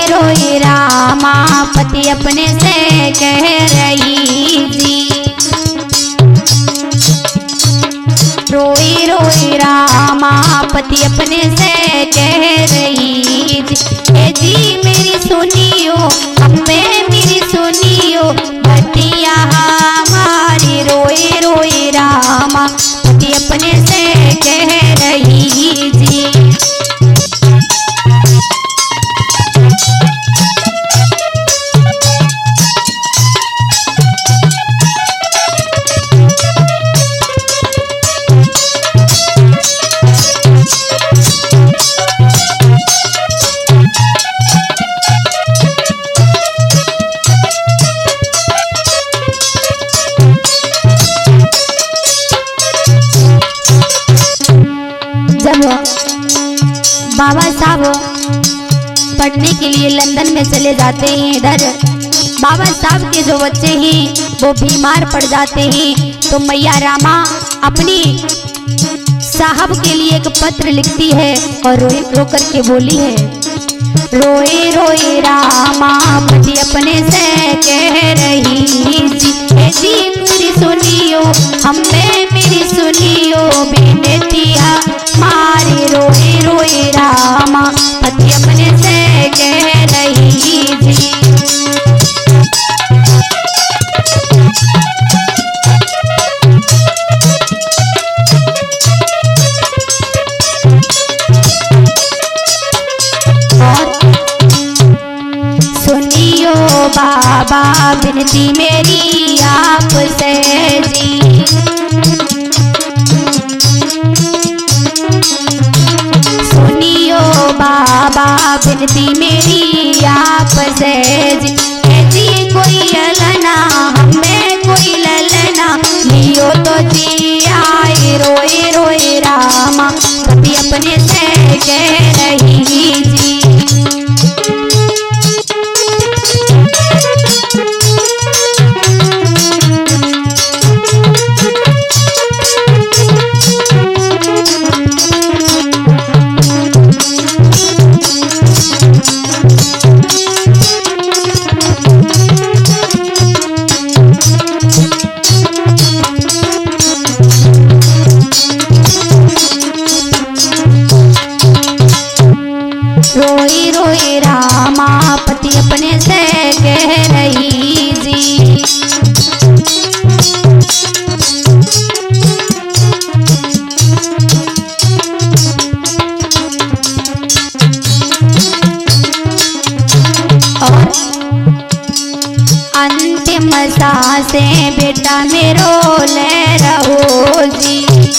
रोए रामा पति अपने से कह रही थी। रोए रोए रामा पति अपने से कह रही थी। ए जी मेरी सुनियो अम्बे मेरी सुनियो बतिया हमारी। रोए रोए रामा पति अपने से कह रही थी। जब बाबा साहब पढ़ने के लिए लंदन में चले जाते हैं, इधर बाबा साहब के जो बच्चे हैं वो बीमार पड़ जाते हैं, तो मैया रामा अपनी साहब के लिए एक पत्र लिखती है और रो कर के बोली है। रोए रोए रामा पति अपने से कह रही जी। ए जी मेरी सुनियो हमें मेरी सुनियो बेनतिया मारी। रोए रोए रामा पति अपने से कह रही जी। सुनियो बाबा विनती मेरी आपसे जी। सुनियो बाबा विनती मेरी आपसे जी। जी कोई ललना हमें कोई ललना लियो तो जी आए। रोए रोए रामा कभी अपने से कह रही जी। रोई रोई रामा पति अपने से कह रही जी। और अंतिम सांसें बेटा मेरो ले रहो जी।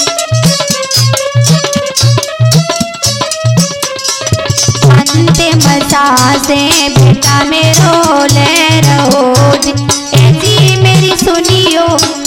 अंतिम सांसें बेटा मेरो ले रहो जी। ए जी मेरी सुनियो